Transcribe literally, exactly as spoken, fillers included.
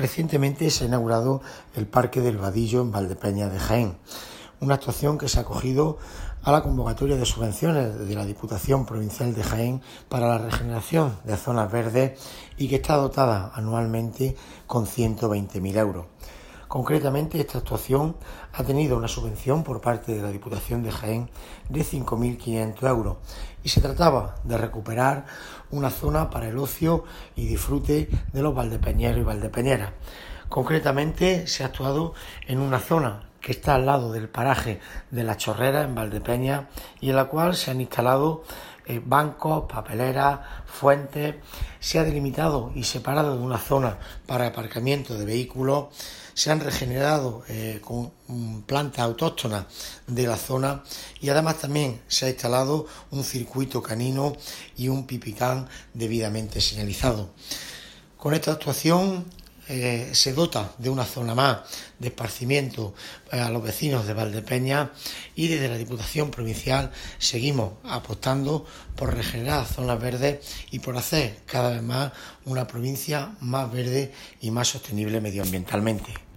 Recientemente se ha inaugurado el Parque del Vadillo en Valdepeñas de Jaén, una actuación que se ha acogido a la convocatoria de subvenciones de la Diputación Provincial de Jaén para la regeneración de zonas verdes y que está dotada anualmente con ciento veinte mil euros. Concretamente, esta actuación ha tenido una subvención por parte de la Diputación de Jaén de cinco mil quinientos euros y se trataba de recuperar una zona para el ocio y disfrute de los valdepeñeros y valdepeñeras. Concretamente, se ha actuado en una zona que está al lado del paraje de La Chorrera, en Valdepeñas, y en la cual se han instalado eh, bancos, papeleras, fuentes. Se ha delimitado y separado de una zona para aparcamiento de vehículos. Se han regenerado eh, con um, plantas autóctonas de la zona y además también se ha instalado un circuito canino y un pipicán debidamente señalizado. Con esta actuación Eh, se dota de una zona más de esparcimiento eh, a los vecinos de Valdepeñas y desde la Diputación Provincial seguimos apostando por regenerar zonas verdes y por hacer cada vez más una provincia más verde y más sostenible medioambientalmente.